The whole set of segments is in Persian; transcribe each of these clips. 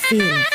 فیلم.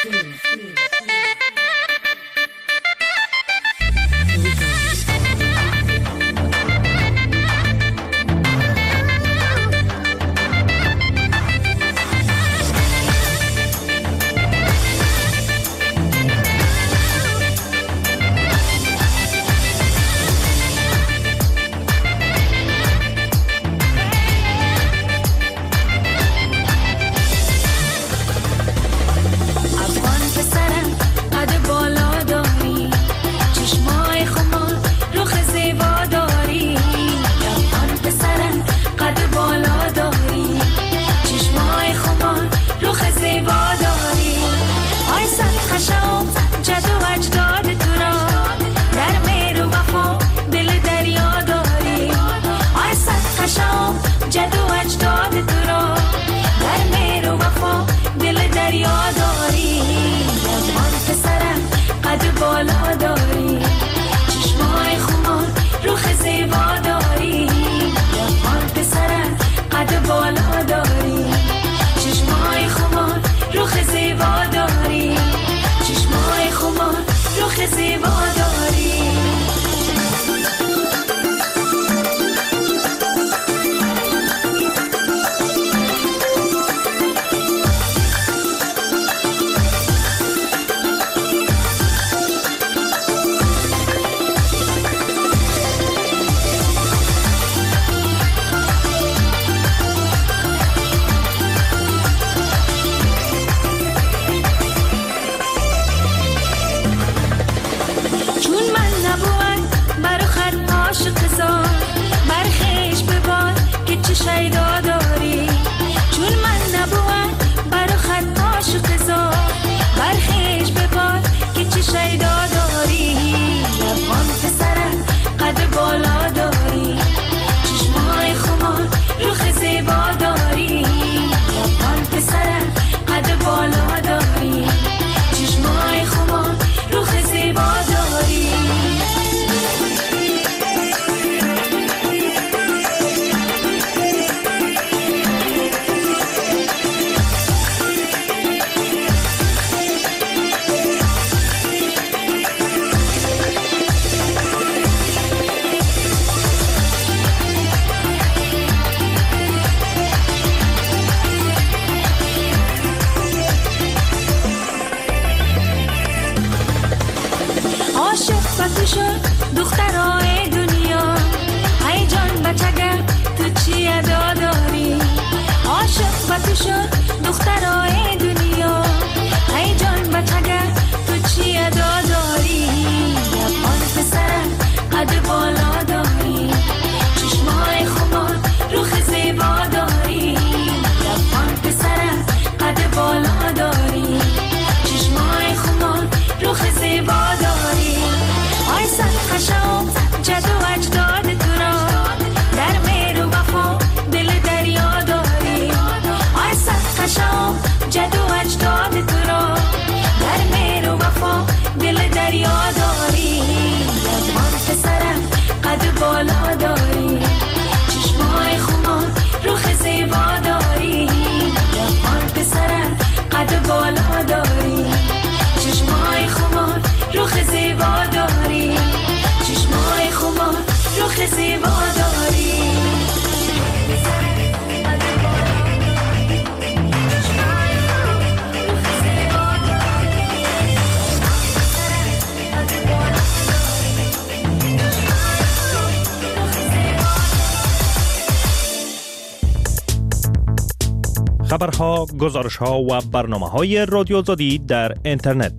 خبرها، گزارش‌ها و برنامه‌های رادیو آزادی در اینترنت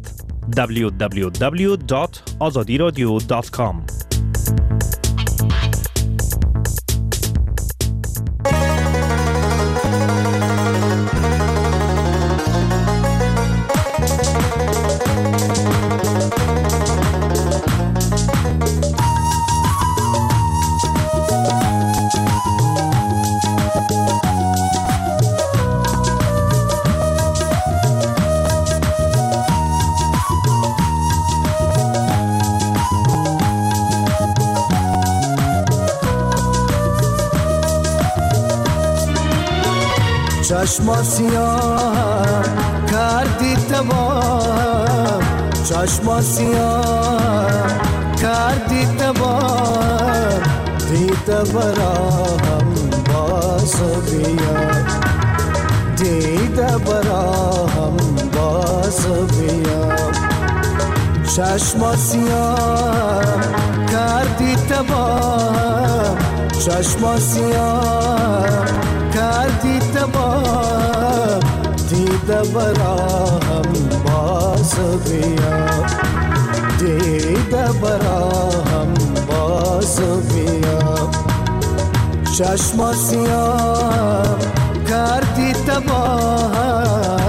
www.azadiradio.com. چشم سیاه کردی تمام چشم سیاه کردی تمام دیده براهم باز بیا دیده براهم باز بیا چشم سیاه کردی تمام چشم سیاه کردی تمام دیده براهم باز بیا دیده براهم باز بیا چشم سیاه کردی تمام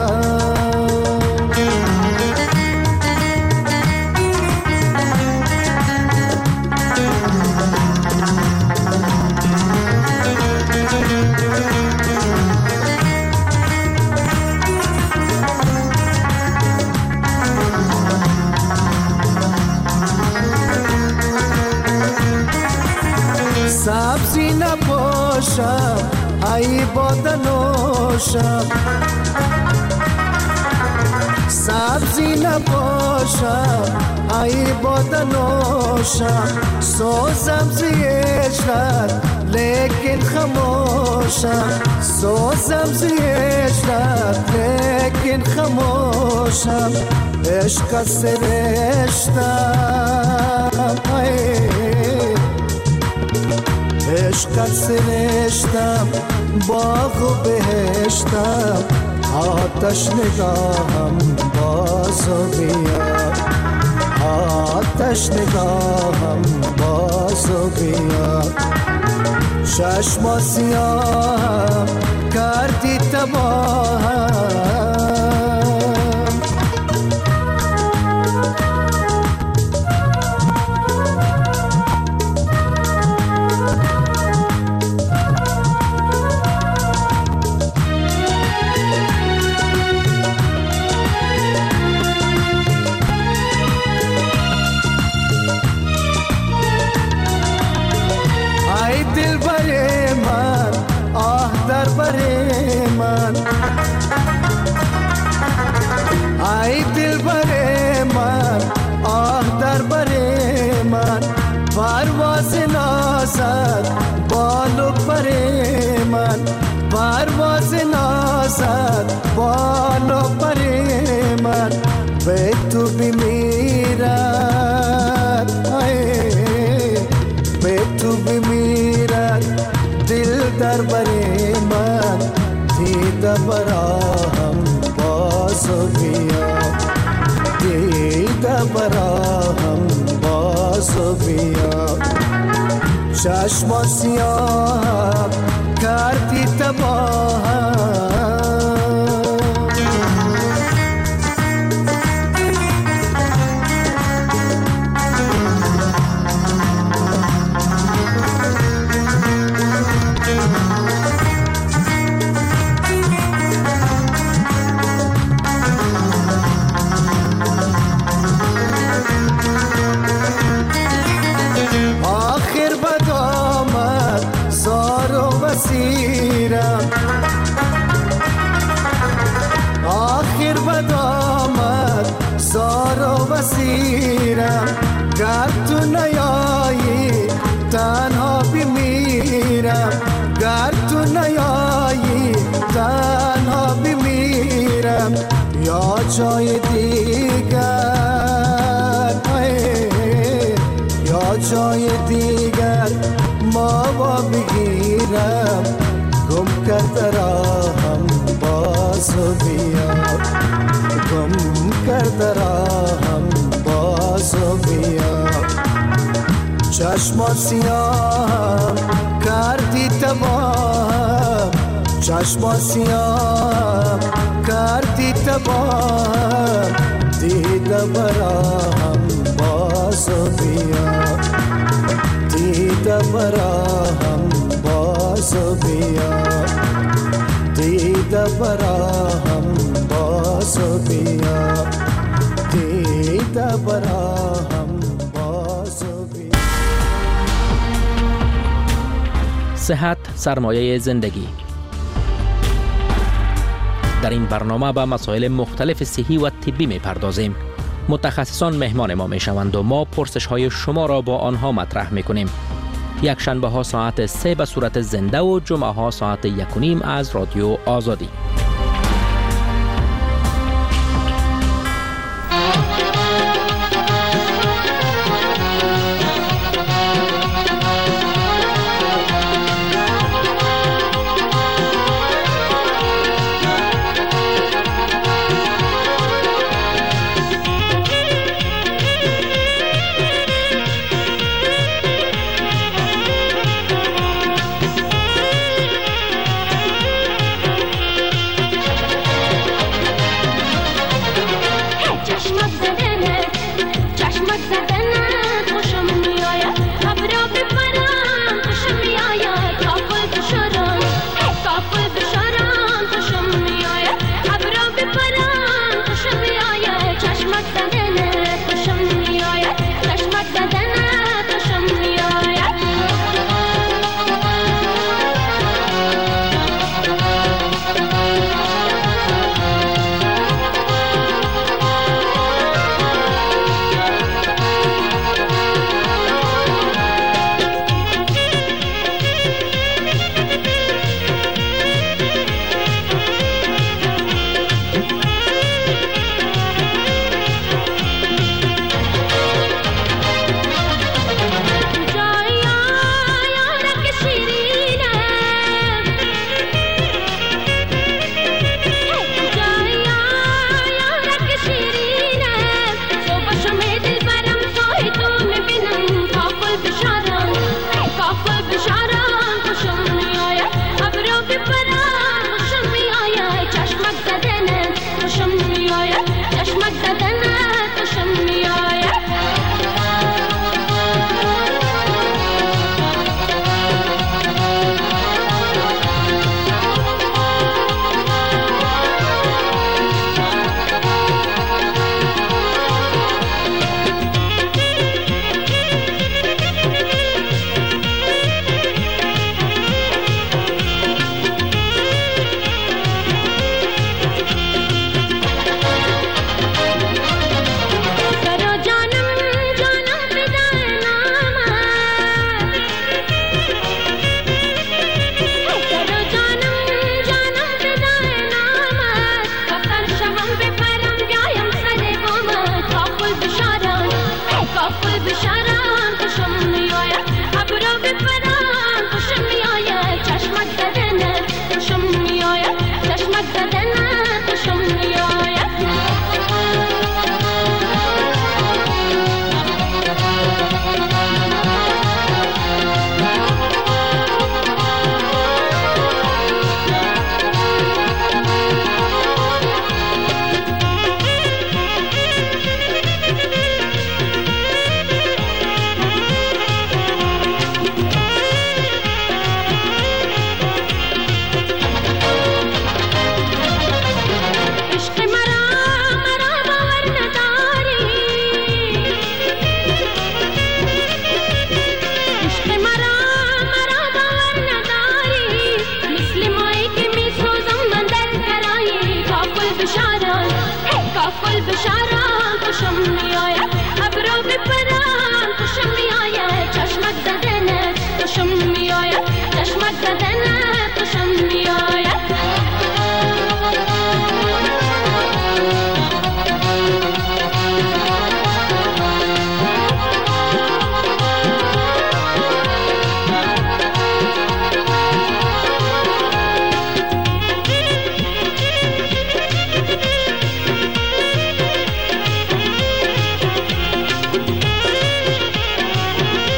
سبزی نباشم ای باده نوشم سبزی نباشم ای باده نوشم سوزم زیشت لیکن خموشم سوزم زیشت لیکن خموشم عشق سرشتم عشق سرشتم باغ و بهشتم آتش نگاهم باز بیا آتش نگاهم باز بیا چشم سیاه کردی تمام دل بر من آه در بر من ای دل بر من آه در بر من پرواز نازد بالو پر من پرواز نازد بالو پر من به تو بمیرد به تو بمیرد دل در بر من دیده براهم باز بیا دیده براهم باز بیا چشم سیاه کردی تمام آخر بد آمد زار و بصیرم گر تو نیایی تنها بمیرم گر تو نیایی تنها بمیرم یا جای دیگر یا جای دیگر ما با بگیرم گم کرده راهم باز بیا گم کرده راهم باز بیا چشم سیاه کردی تمام چشم سیاه کردی تمام دیده براهم باز بیا دیده براهم باز بیا دیده براهم باز بیا دیده براهم باز بیا. صحت سرمایه زندگی. در این برنامه به مسائل مختلف صحی و طبی می‌پردازیم. متخصصان مهمان ما میشوند و ما پرسش های شما را با آنها مطرح میکنیم. یک شنبه ها ساعت 3 به صورت زنده و جمعه ها ساعت 1:30 از رادیو آزادی.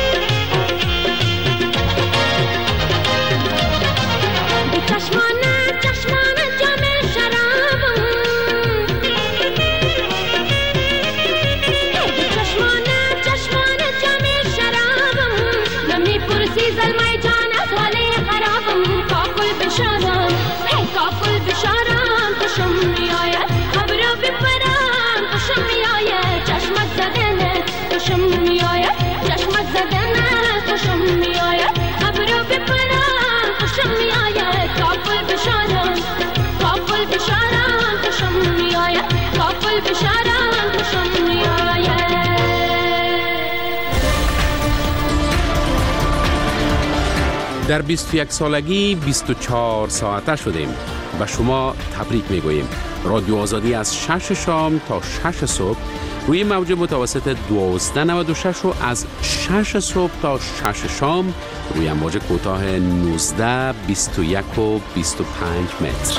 چشمانم در 21 سالگی 24 ساعته شدیم. به شما تبریک میگوییم. رادیو آزادی از 6 شام تا 6 صبح روی موج متوسط 1296 و از 6 صبح تا 6 شام روی موج کوتاه 19 21 و 25 متر.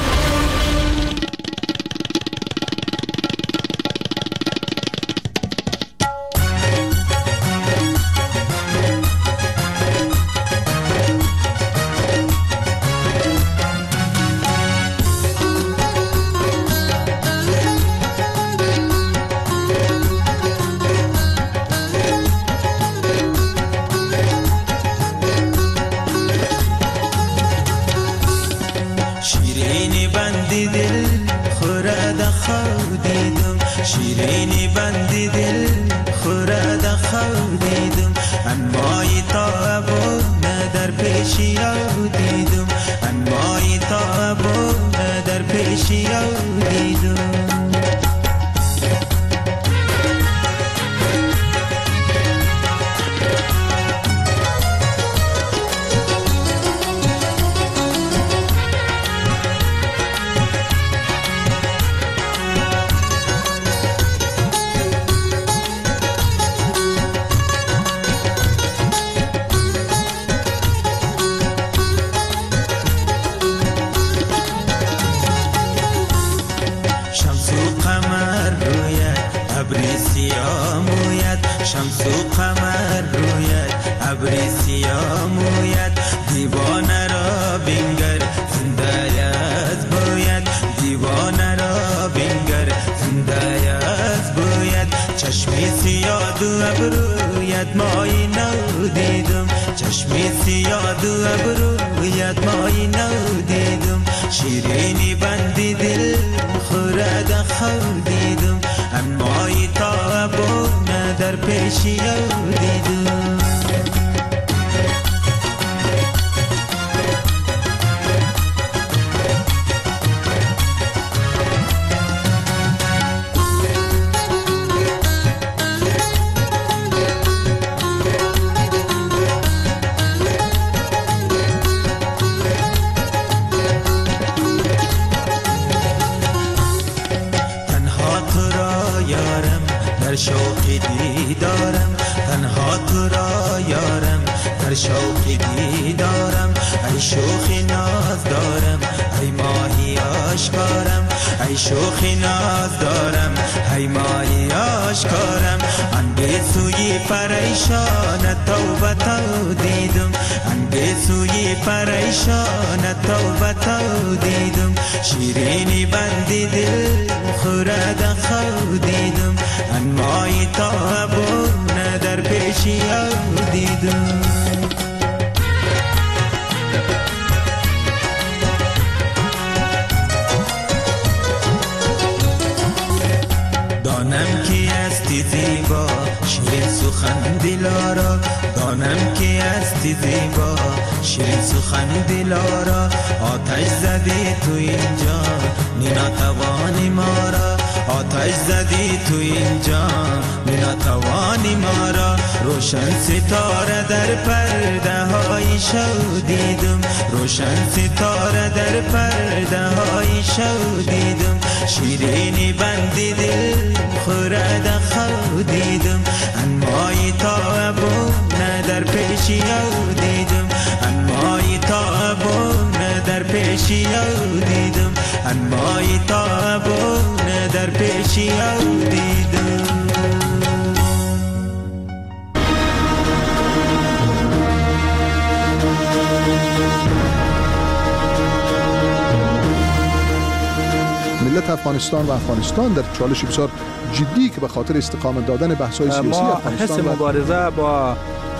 ملت افغانستان و افغانستان در چالش بسیار جدی که به خاطر استقامت دادن بحث‌های سیاسی افغانستان حس مبارزه با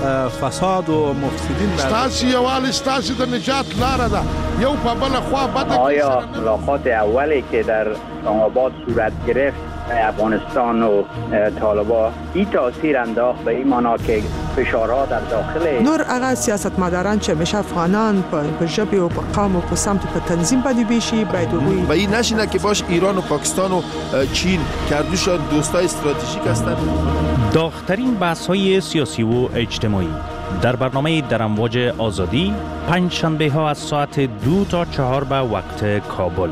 فساد و مفسدین ستاسي یوال ستاسي د نجات لاره ده یو په بل خوا بده. آیا ملاقات اولی که در اسلام آباد صورت گرفت افغانستان و طالبان این تاثیر انداخت به این معنا که فشارها در داخل نور هغه سیاستمداران چې همیشه افغانان په ژبه او په قوم او په سمت په تنظیم باندې بشي باید وي و این نشینه که باش ایران و پاکستان و چین کردوشان دوستای استراتژیک هستند. داغ‌ترین بحث‌های سیاسی و اجتماعی در برنامه در امواج آزادی پنج شنبه ها از ساعت 2 تا 4 به وقت کابل.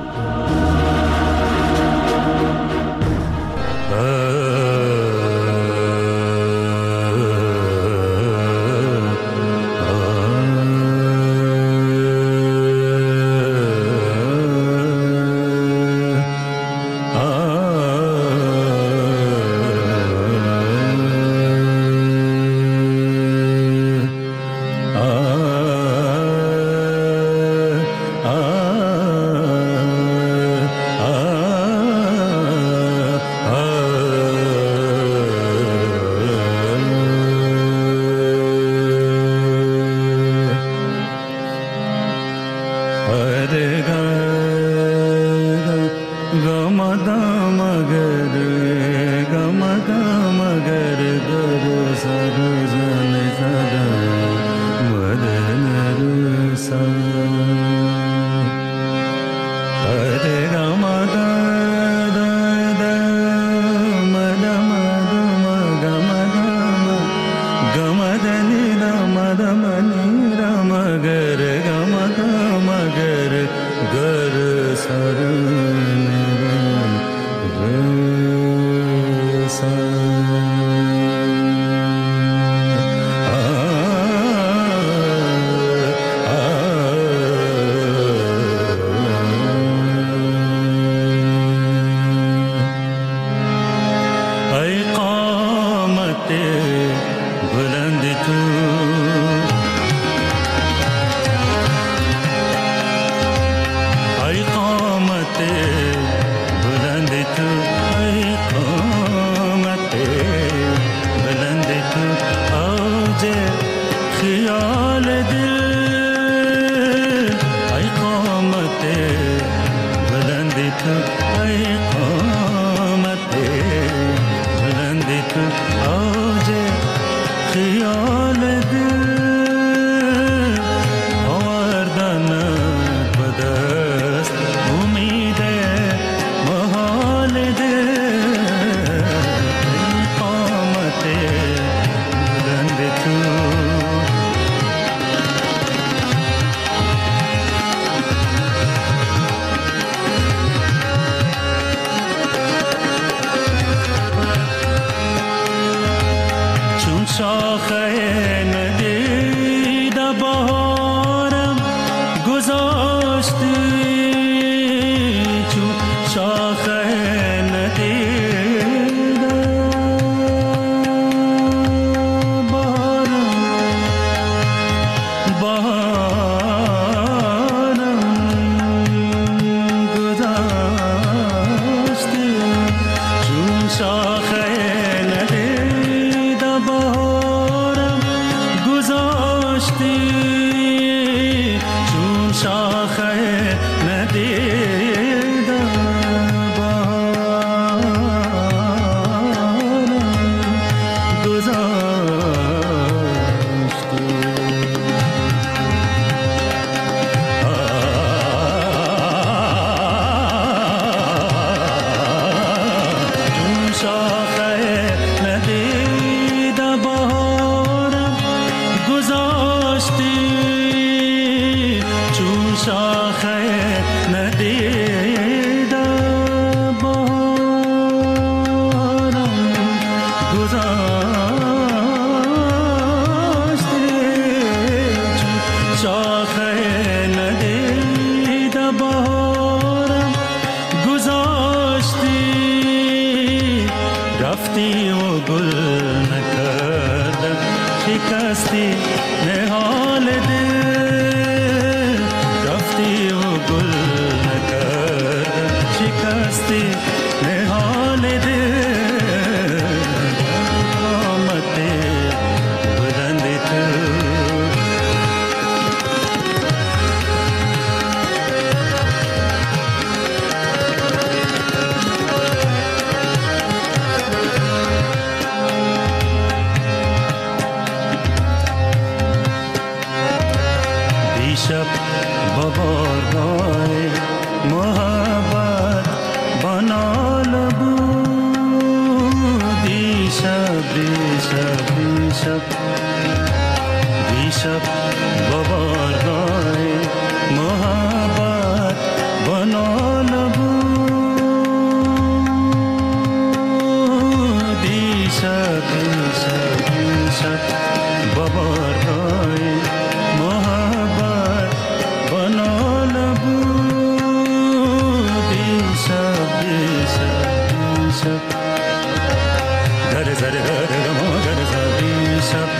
دیشب در زره در ما گر دیشب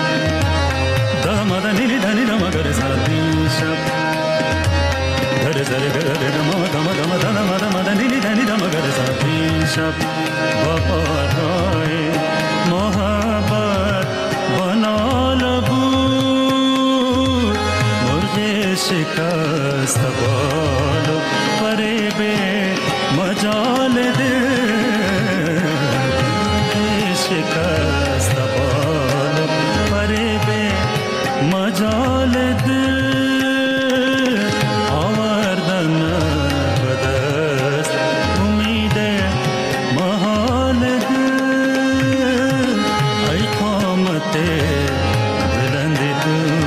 داماد نیلی دنی دام گر دیشب در زره در ما داماد نیلی دنی دام گر دیشب با پارهای محبت بنال بود مرغ شکست بالو پره به مجال دل شکست بالو پره به مجال دل آوردن به دست امید محال دل ای قامت بلند تو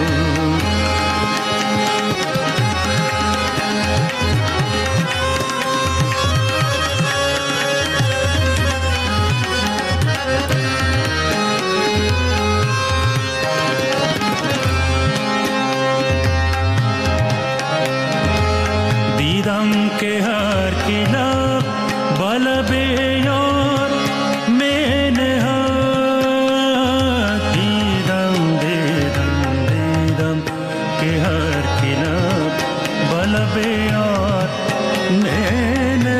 के हर किला बल बेयार मैंने दीदम दीदम दीदम के हर किला बल बेयार मैंने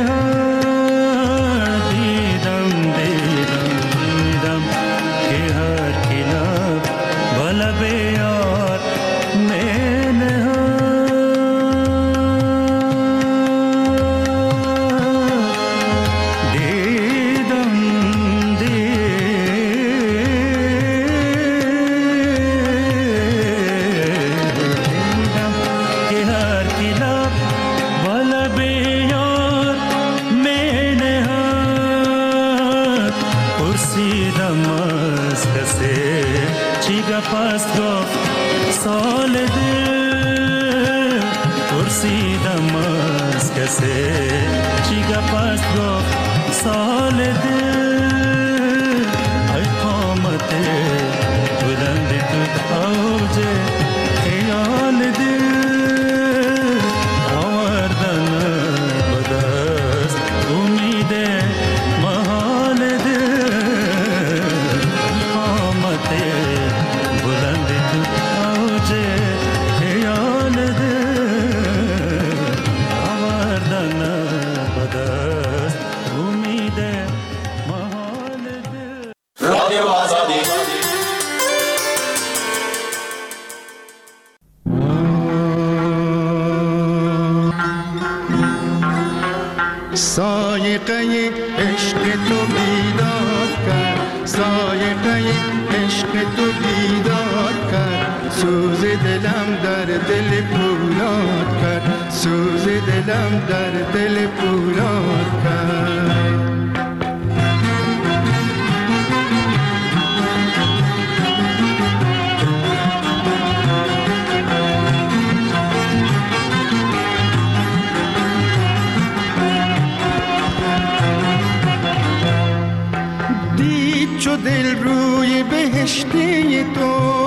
दीदम दीदम दीदम के हर किला बल बेयार मैंने سایقه عشق تو بیدار کرد سایقه عشق تو بیدار کرد سوز دلم در دل پولاد کرد سوز دلم در دل پولاد کرد دل روی بهشتی تو